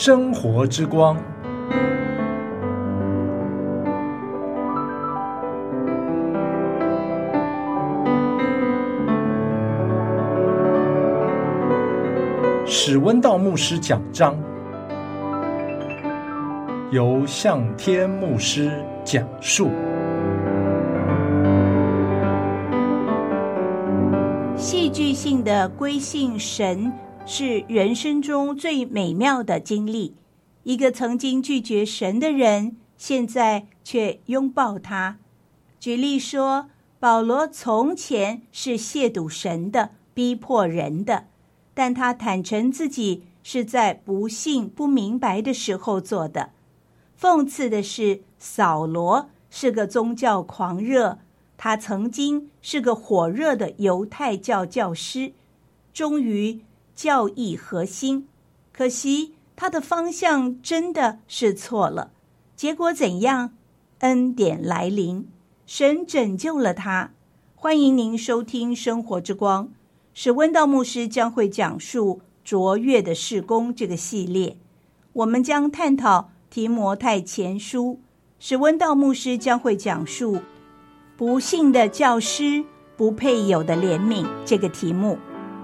生活之光。史温道牧师讲章，由向天牧师讲述。 戏剧性的归信神是人生中最美妙的经历。一个曾经拒绝神的人，现在却拥抱他。举例说，保罗从前是亵渎神的，逼迫人的，但他坦诚自己是在不信不明白的时候做的。讽刺的是，扫罗是个宗教狂热，他曾经是个火热的犹太教教师，终于教义核心，可惜他的方向真的是错了。结果怎样？恩典来临，神拯救了他。欢迎您收听生活之光，史温道牧师将会讲述卓越的事工这个系列，我们将探讨提摩太前书，史温道牧师将会讲述不信的教师不配有的怜悯这个题目。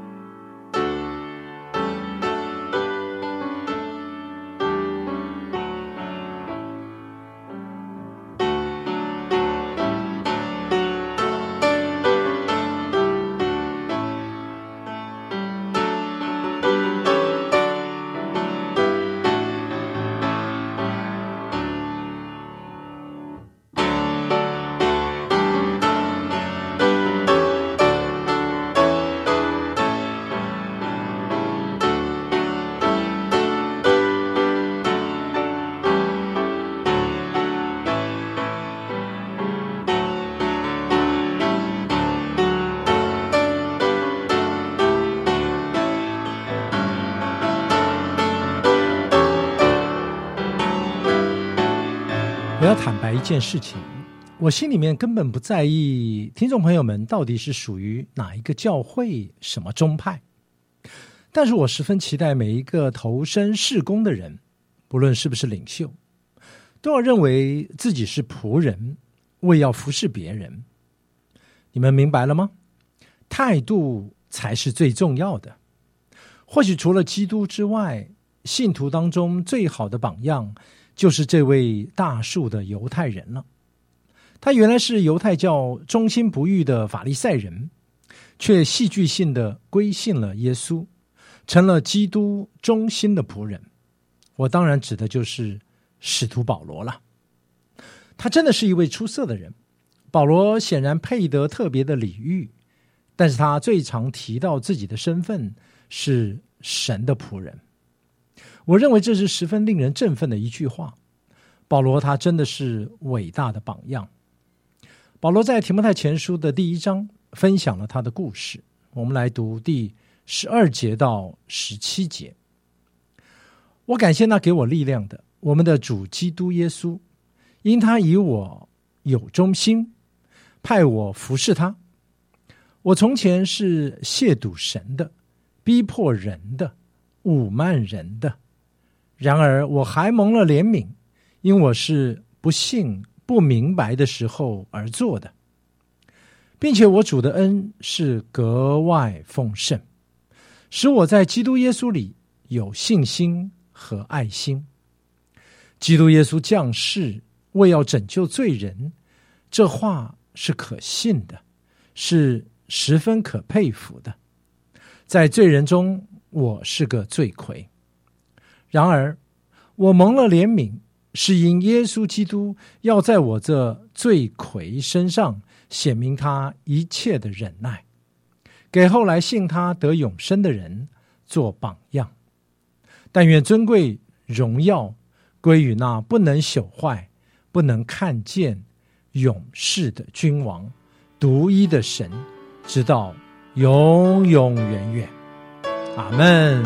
我要坦白一件事情，我心里面根本不在意听众朋友们到底是属于哪一个教会、什么宗派，但是我十分期待每一个投身事工的人，不论是不是领袖，都要认为自己是仆人，为要服侍别人。你们明白了吗？态度才是最重要的。或许除了基督之外，信徒当中最好的榜样就是这位大数的犹太人了。他原来是犹太教忠心不渝的法利赛人，却戏剧性的归信了耶稣，成了基督忠心的仆人。我当然指的就是使徒保罗了。他真的是一位出色的人。保罗显然配得特别的礼遇，但是他最常提到自己的身份是神的仆人。我认为这是十分令人振奋的一句话。保罗他真的是伟大的榜样。保罗在提摩太前书的第1章分享了他的故事，我们来读第12节到17节。我感谢那给我力量的，我们的主基督耶稣，因他以我有忠心，派我服侍他。我从前是亵渎神的，逼迫人的，侮慢人的，然而我还蒙了怜悯，因我是不信不明白的时候而做的，并且我主的恩是格外丰盛，使我在基督耶稣里有信心和爱心。基督耶稣降世为要拯救罪人，这话是可信的，是十分可佩服的。在罪人中，我是个罪魁，然而我蒙了怜悯，是因耶稣基督要在我这罪魁身上显明他一切的忍耐，给后来信他得永生的人做榜样。但愿尊贵荣耀归于那不能朽坏、不能看见、永世的君王，独一的神，直到永永远远。阿们。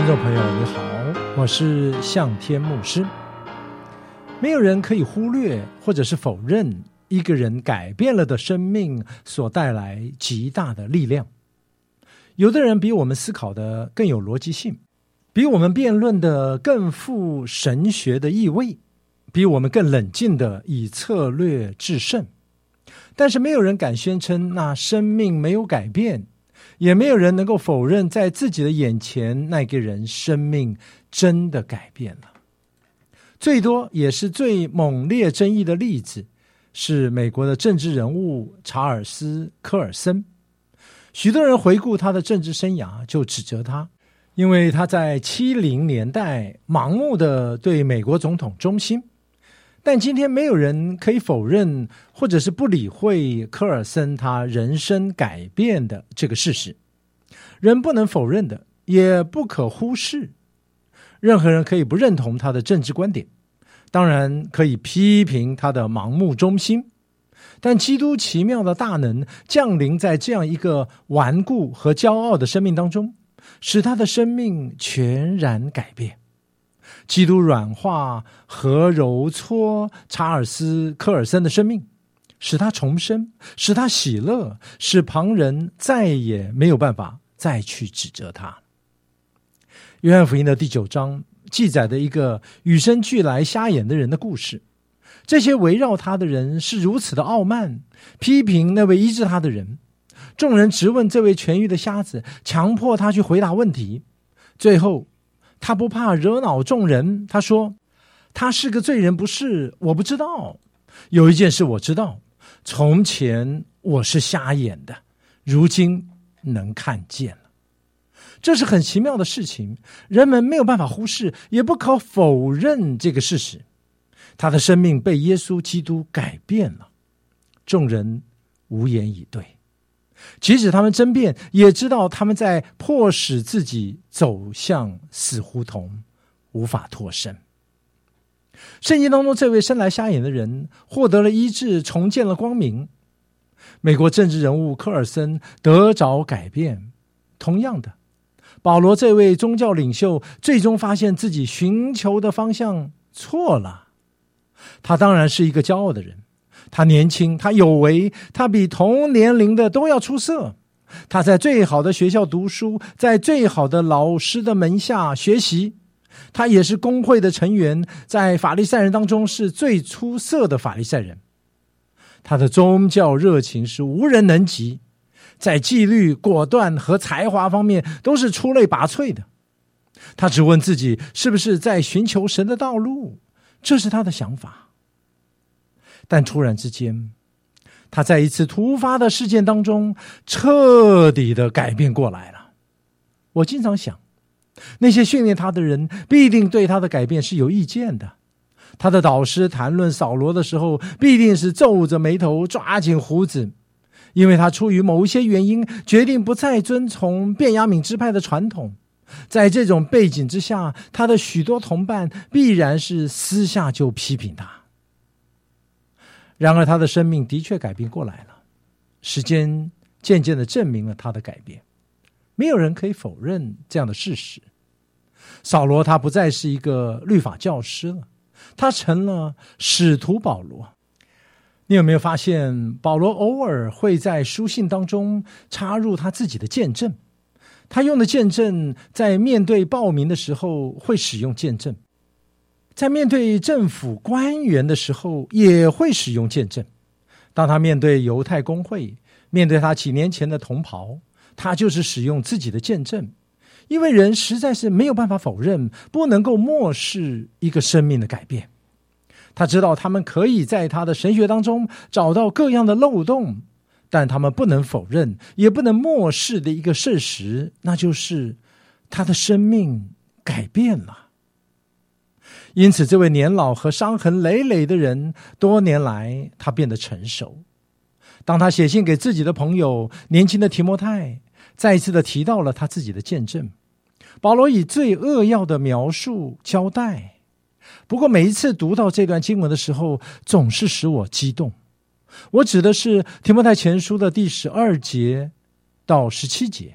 听众朋友你好，我是向天牧师。没有人可以忽略或者是否认一个人改变了的生命所带来极大的力量。有的人比我们思考的更有逻辑性，比我们辩论的更富神学的意味，比我们更冷静的以策略制胜。但是没有人敢宣称那生命没有改变，也没有人能够否认在自己的眼前那个人生命真的改变了。最多也是最猛烈争议的例子是美国的政治人物查尔斯·科尔森。许多人回顾他的政治生涯就指责他，因为他在70年代盲目的对美国总统忠心。但今天没有人可以否认或者是不理会科尔森他人生改变的这个事实。人不能否认的，也不可忽视。任何人可以不认同他的政治观点，当然可以批评他的盲目忠心，但基督奇妙的大能降临在这样一个顽固和骄傲的生命当中，使他的生命全然改变。基督软化和揉搓查尔斯·科尔森的生命，使他重生，使他喜乐，使旁人再也没有办法再去指责他。约翰福音的第9章记载的一个与生俱来瞎眼的人的故事。这些围绕他的人是如此的傲慢，批评那位医治他的人。众人质问这位痊愈的瞎子，强迫他去回答问题。最后他不怕惹恼众人，他说，他是个罪人不是？我不知道。有一件事我知道，从前我是瞎眼的，如今能看见了。这是很奇妙的事情，人们没有办法忽视，也不可否认这个事实。他的生命被耶稣基督改变了，众人无言以对。即使他们争辩，也知道他们在迫使自己走向死胡同，无法脱身。圣经当中这位生来瞎眼的人获得了医治，重见了光明。美国政治人物科尔森得着改变。同样的，保罗这位宗教领袖最终发现自己寻求的方向错了。他当然是一个骄傲的人，他年轻，他有为，他比同年龄的都要出色。他在最好的学校读书，在最好的老师的门下学习。他也是公会的成员，在法利赛人当中是最出色的法利赛人。他的宗教热情是无人能及，在纪律、果断和才华方面都是出类拔萃的。他只问自己是不是在寻求神的道路，这是他的想法。但突然之间，他在一次突发的事件当中彻底的改变过来了。我经常想，那些训练他的人必定对他的改变是有意见的。他的导师谈论扫罗的时候，必定是皱着眉头，抓紧胡子，因为他出于某一些原因决定不再遵从便雅悯支派的传统。在这种背景之下，他的许多同伴必然是私下就批评他。然而他的生命的确改变过来了，时间渐渐地证明了他的改变，没有人可以否认这样的事实。扫罗他不再是一个律法教师了，他成了使徒保罗。你有没有发现，保罗偶尔会在书信当中插入他自己的见证？他用的见证，在面对暴民的时候会使用见证，在面对政府官员的时候也会使用见证。当他面对犹太公会，面对他几年前的同袍，他就是使用自己的见证。因为人实在是没有办法否认，不能够漠视一个生命的改变。他知道他们可以在他的神学当中找到各样的漏洞，但他们不能否认，也不能漠视的一个事实，那就是他的生命改变了。因此这位年老和伤痕累累的人，多年来他变得成熟。当他写信给自己的朋友年轻的提摩太，再一次的提到了他自己的见证。保罗以最扼要的描述交代，不过每一次读到这段经文的时候，总是使我激动。我指的是提摩太前书的第12节到17节。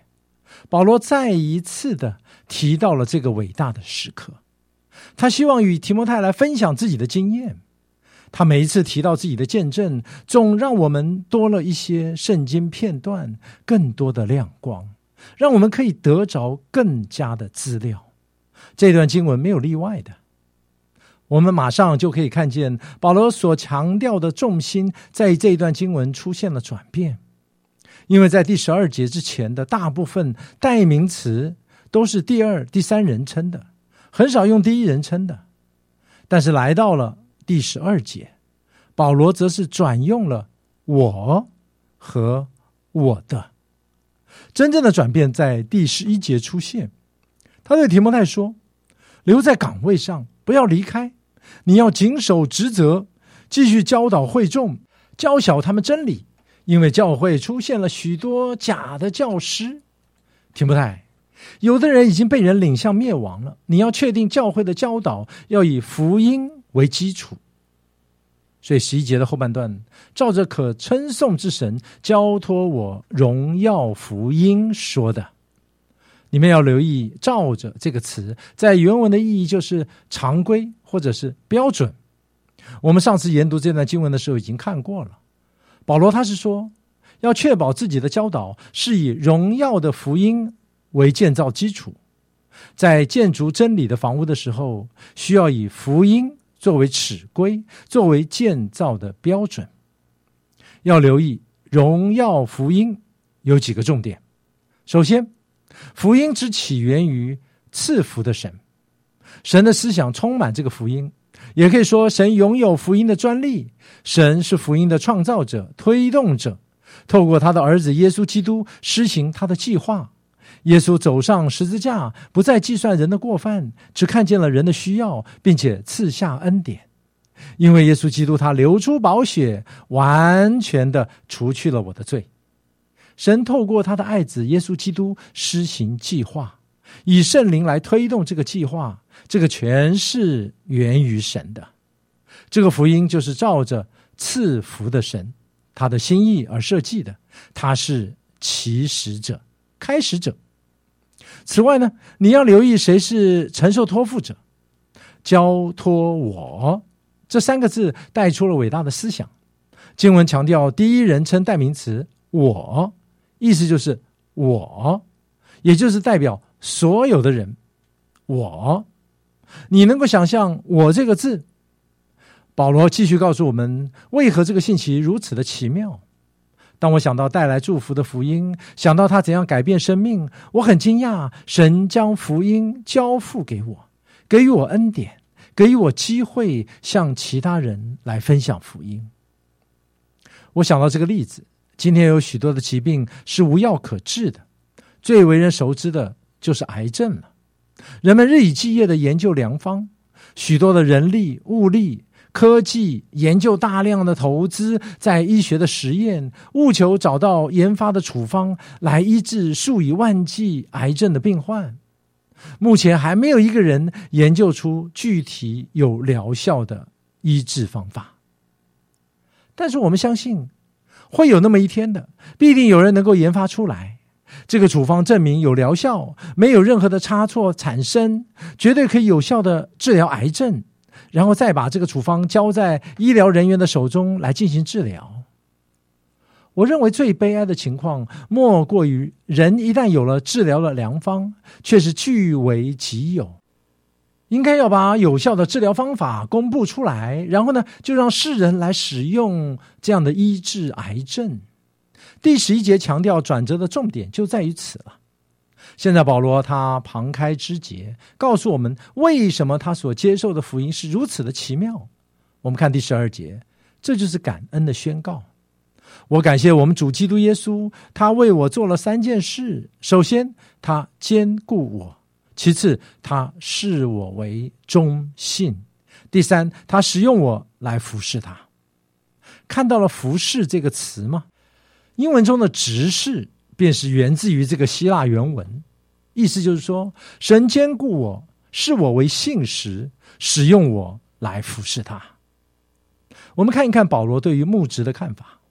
保罗再一次的提到了这个伟大的时刻，他希望与提摩太来分享自己的经验。他每一次提到自己的见证，总让我们多了一些圣经片段，更多的亮光，让我们可以得着更加的资料。这段经文没有例外的，我们马上就可以看见保罗所强调的重心在这一段经文出现了转变。因为在第12节之前的大部分代名词都是第二、第三人称的，很少用第一人称的。但是来到了第12节，保罗则是转用了我和我的。真正的转变在第11节出现。他对提摩太说，留在岗位上，不要离开，你要谨守职责，继续教导会众，教晓他们真理，因为教会出现了许多假的教师。提摩太，有的人已经被人领向灭亡了，你要确定教会的教导要以福音为基础。所以11节的后半段，照着可称颂之神交托我荣耀福音说的。你们要留意照着这个词在原文的意义就是常规或者是标准。我们上次研读这段经文的时候已经看过了，保罗他是说要确保自己的教导是以荣耀的福音为建造基础，在建筑真理的房屋的时候，需要以福音作为尺规，作为建造的标准。要留意荣耀福音有几个重点。首先，福音只起源于赐福的神，神的思想充满这个福音，也可以说神拥有福音的专利，神是福音的创造者、推动者，透过他的儿子耶稣基督施行他的计划。耶稣走上十字架，不再计算人的过犯，只看见了人的需要，并且赐下恩典。因为耶稣基督他流出宝血，完全的除去了我的罪。神透过他的爱子耶稣基督施行计划，以圣灵来推动这个计划，这个全是源于神的。这个福音就是照着赐福的神他的心意而设计的，他是起始者、开始者。此外呢，你要留意谁是承受托付者。交托我这3个字带出了伟大的思想。经文强调第一人称代名词我，意思就是我，也就是代表所有的人。我，你能够想象我这个字？保罗继续告诉我们，为何这个信息如此的奇妙。当我想到带来祝福的福音，想到他怎样改变生命，我很惊讶，神将福音交付给我，给予我恩典，给予我机会向其他人来分享福音。我想到这个例子，今天有许多的疾病是无药可治的，最为人熟知的就是癌症了。人们日以继夜的研究良方，许多的人力、物力、科技研究大量的投资在医学的实验，务求找到研发的处方来医治数以万计癌症的病患。目前还没有一个人研究出具体有疗效的医治方法。但是我们相信会有那么一天的，必定有人能够研发出来，这个处方证明有疗效，没有任何的差错产生，绝对可以有效的治疗癌症，然后再把这个处方交在医疗人员的手中来进行治疗。我认为最悲哀的情况莫过于人一旦有了治疗的良方，却是据为己有。应该要把有效的治疗方法公布出来，然后呢，就让世人来使用这样的医治癌症。第11节强调转折的重点就在于此了。现在保罗他旁开枝节，告诉我们为什么他所接受的福音是如此的奇妙。我们看第12节，这就是感恩的宣告。我感谢我们主基督耶稣，他为我做了3件事。首先，他坚固我；其次，他视我为忠信；第三，他使用我来服侍他。看到了服侍这个词吗？英文中的执事便是源自于这个希腊原文，意思就是说，神坚固我，视我为信实，使用我来服侍他。我们看一看保罗对于牧职的看法。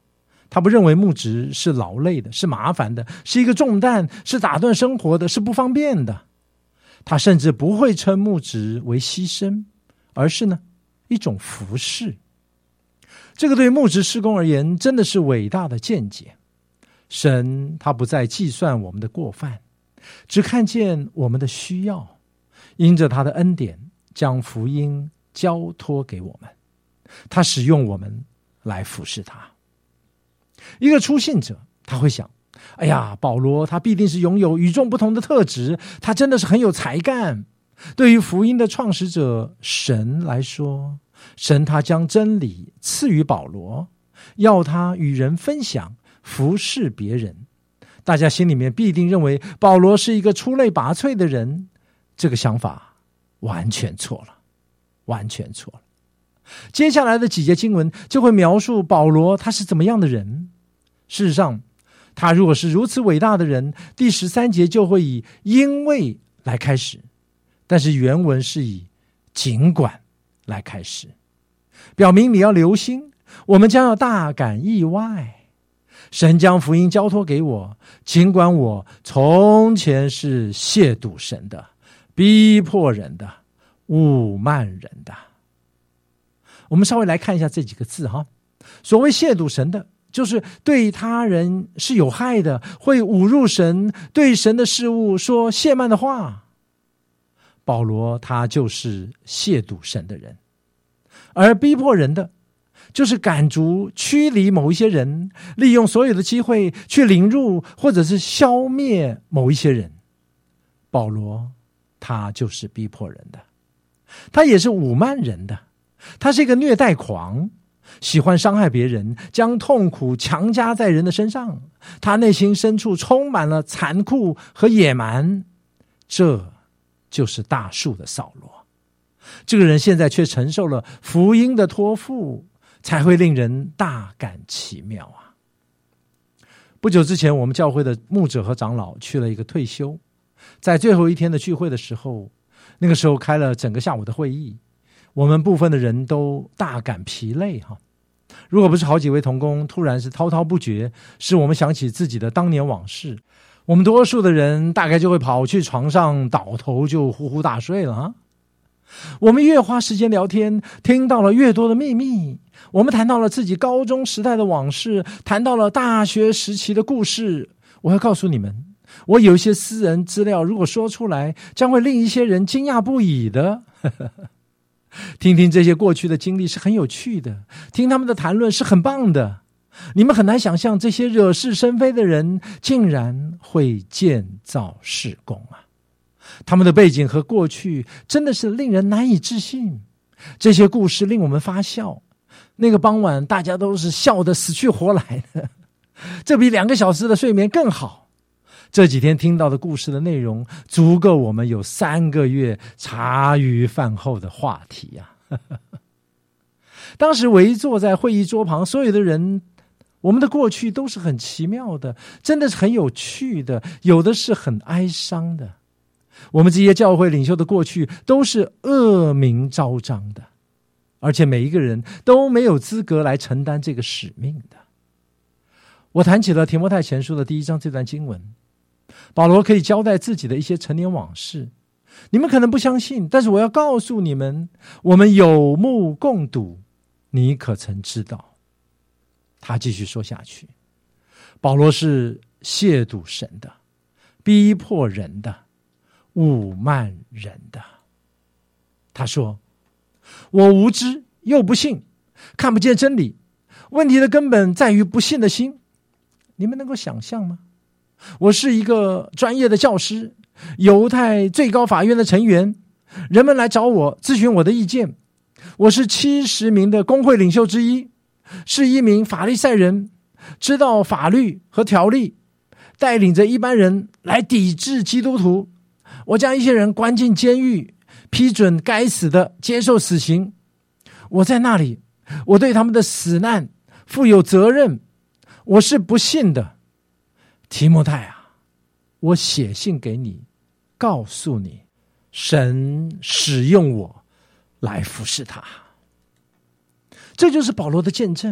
他不认为牧职是劳累的，是麻烦的，是一个重担，是打断生活的，是不方便的。他甚至不会称牧职为牺牲，而是呢一种服侍。这个对牧职事工而言真的是伟大的见解。神他不再计算我们的过犯，只看见我们的需要，因着他的恩典将福音交托给我们，他使用我们来服侍他。一个初信者他会想，哎呀，保罗他必定是拥有与众不同的特质，他真的是很有才干。对于福音的创始者神来说，神他将真理赐予保罗，要他与人分享，服侍别人。大家心里面必定认为保罗是一个出类拔萃的人，这个想法完全错了，完全错了。接下来的几节经文就会描述保罗他是怎么样的人。事实上，他如果是如此伟大的人，第13节就会以因为来开始，但是原文是以尽管来开始，表明你要留心，我们将要大感意外。神将福音交托给我，尽管我从前是亵渎神的，逼迫人的，侮慢人的。我们稍微来看一下这几个字哈。所谓亵渎神的，就是对他人是有害的，会侮辱神，对神的事物说亵慢的话。保罗他就是亵渎神的人。而逼迫人的，就是赶逐驱离某一些人，利用所有的机会去凌辱或者是消灭某一些人。保罗他就是逼迫人的，他也是侮慢人的，他是一个虐待狂，喜欢伤害别人，将痛苦强加在人的身上。他内心深处充满了残酷和野蛮，这就是大树的扫罗。这个人现在却承受了福音的托付，才会令人大感奇妙啊！不久之前，我们教会的牧者和长老去了一个退休，在最后一天的聚会的时候，那个时候开了整个下午的会议，我们部分的人都大感疲累哈。如果不是好几位同工突然是滔滔不绝，使我们想起自己的当年往事，我们多数的人大概就会跑去床上倒头就呼呼大睡了啊。我们越花时间聊天，听到了越多的秘密。我们谈到了自己高中时代的往事，谈到了大学时期的故事。我要告诉你们，我有一些私人资料，如果说出来，将会令一些人惊讶不已的。听听这些过去的经历是很有趣的，听他们的谈论是很棒的。你们很难想象，这些惹是生非的人竟然会建造事工啊！他们的背景和过去真的是令人难以置信。这些故事令我们发笑，那个傍晚大家都是笑得死去活来的，这比2个小时的睡眠更好。这几天听到的故事的内容足够我们有3个月茶余饭后的话题啊。当时围坐在会议桌旁所有的人，我们的过去都是很奇妙的，真的是很有趣的，有的是很哀伤的。我们这些教会领袖的过去都是恶名昭彰的，而且每一个人都没有资格来承担这个使命的。我谈起了提摩太前书的第1章这段经文，保罗可以交代自己的一些陈年往事，你们可能不相信，但是我要告诉你们，我们有目共睹，你可曾知道？他继续说下去，保罗是亵渎神的，逼迫人的，侮慢人的。他说，我无知又不信，看不见真理，问题的根本在于不信的心。你们能够想象吗？我是一个专业的教师，犹太最高法院的成员，人们来找我咨询我的意见。我是70名的公会领袖之一，是一名法利赛人，知道法律和条例，带领着一般人来抵制基督徒。我将一些人关进监狱，批准该死的接受死刑。我在那里，我对他们的死难负有责任。我是不信的。提摩太啊，我写信给你，告诉你，神使用我来服侍他。这就是保罗的见证。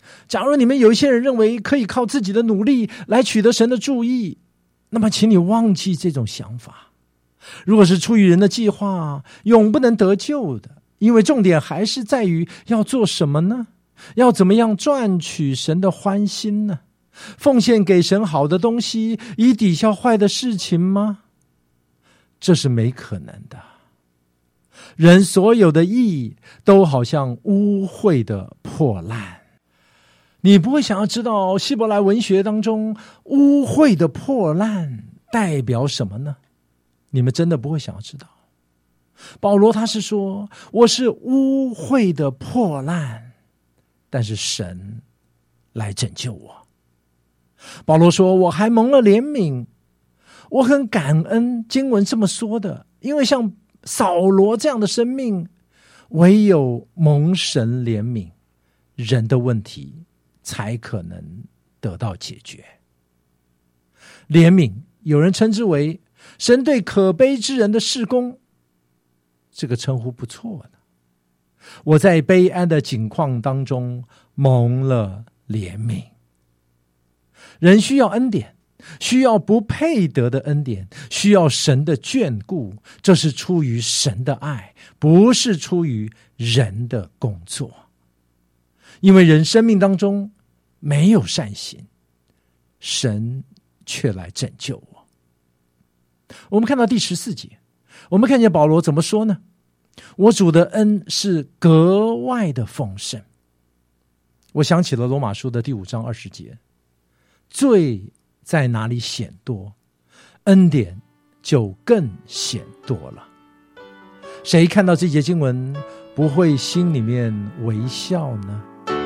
假如你们有一些人认为可以靠自己的努力来取得神的注意，那么请你忘记这种想法。如果是出于人的计划，永不能得救的，因为重点还是在于要做什么呢？要怎么样赚取神的欢心呢？奉献给神好的东西，以抵消坏的事情吗？这是没可能的。人所有的义都好像污秽的破烂。你不会想要知道希伯来文学当中污秽的破烂代表什么呢？你们真的不会想要知道。保罗他是说，我是污秽的破烂，但是神来拯救我。保罗说，我还蒙了怜悯，我很感恩经文这么说的，因为像扫罗这样的生命，唯有蒙神怜悯，人的问题才可能得到解决。怜悯有人称之为神对可悲之人的事工，这个称呼不错呢。我在悲哀的境况当中蒙了怜悯。人需要恩典，需要不配得的恩典，需要神的眷顾，这是出于神的爱，不是出于人的工作。因为人生命当中没有善行，神却来拯救我。我们看到第14节，我们看见保罗怎么说呢？我主的恩是格外的丰盛。我想起了罗马书的第5章20节，罪在哪里显多，恩典就更显多了。谁看到这节经文不会心里面微笑呢？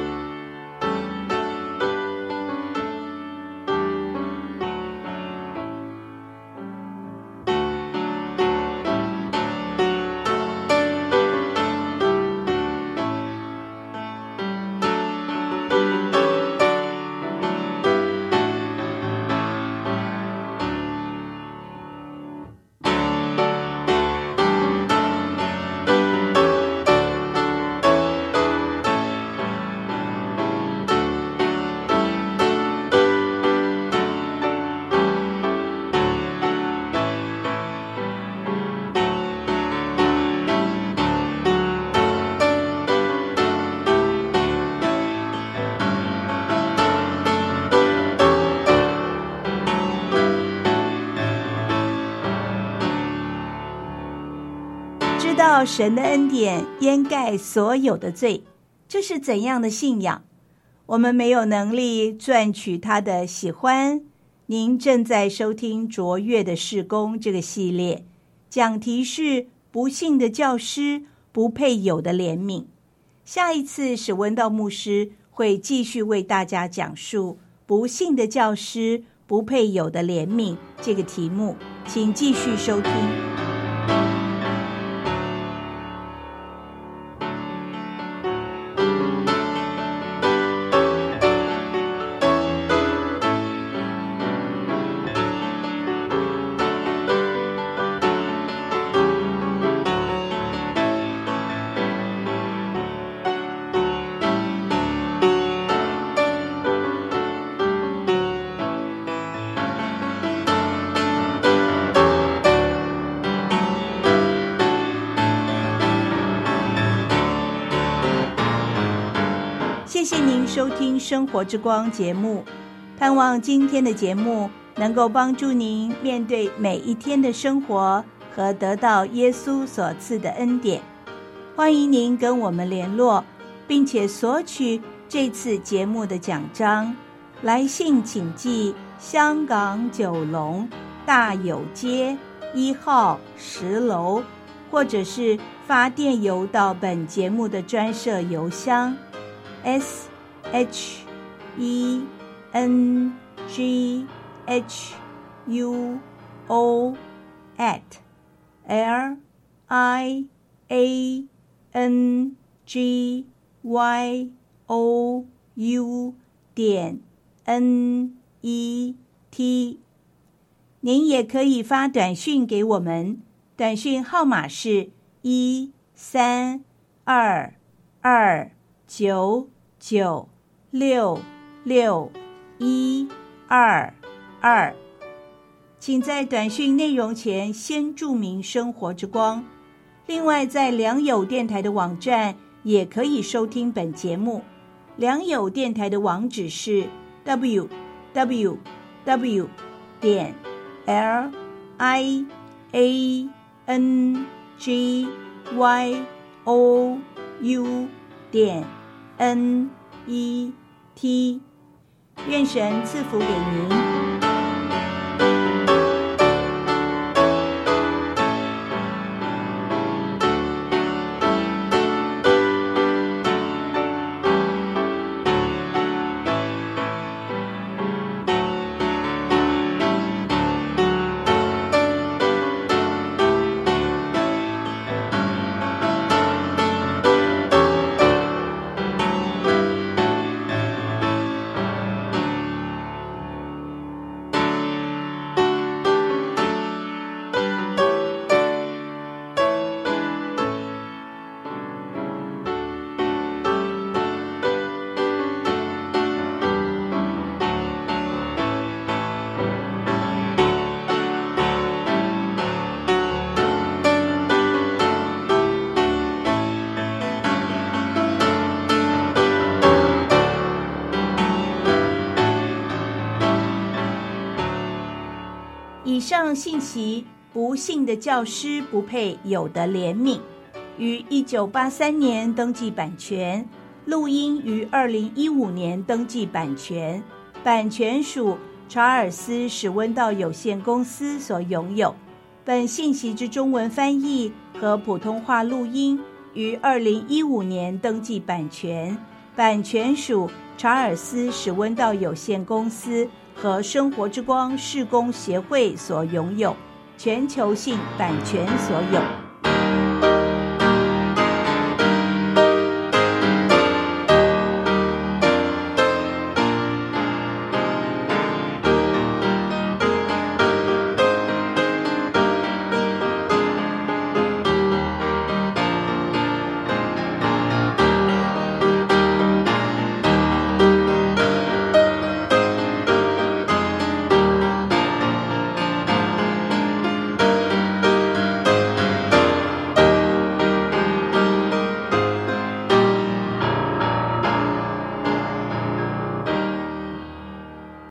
知道神的恩典掩盖所有的罪，这是怎样的信仰？我们没有能力赚取他的喜欢。您正在收听卓越的事工这个系列，讲题是不幸的教师不配有的怜悯。下一次史文道牧师会继续为大家讲述不幸的教师不配有的怜悯这个题目，请继续收听。谢谢您收听生活之光节目，盼望今天的节目能够帮助您面对每一天的生活和得到耶稣所赐的恩典。欢迎您跟我们联络，并且索取这次节目的奖章。来信请寄香港九龙大有街1号10楼，或者是发电邮到本节目的专设邮箱SHENGHUO@RIANGYOU.net。 您也可以发短讯给我们，短讯号码是1322999 66122，请在短讯内容前先注明生活之光。另外，在良友电台的网站也可以收听本节目。良友电台的网址是 www.liangyou.net。 愿神赐福给您。以上信息，不幸的教师不配有的怜悯，于1983年登记版权，录音于2015年登记版权，版权属查尔斯史温道有限公司所拥有。本信息之中文翻译和普通话录音于2015年登记版权，版权属查尔斯史温道有限公司和生活之光事工协会所拥有，全球性版权所有。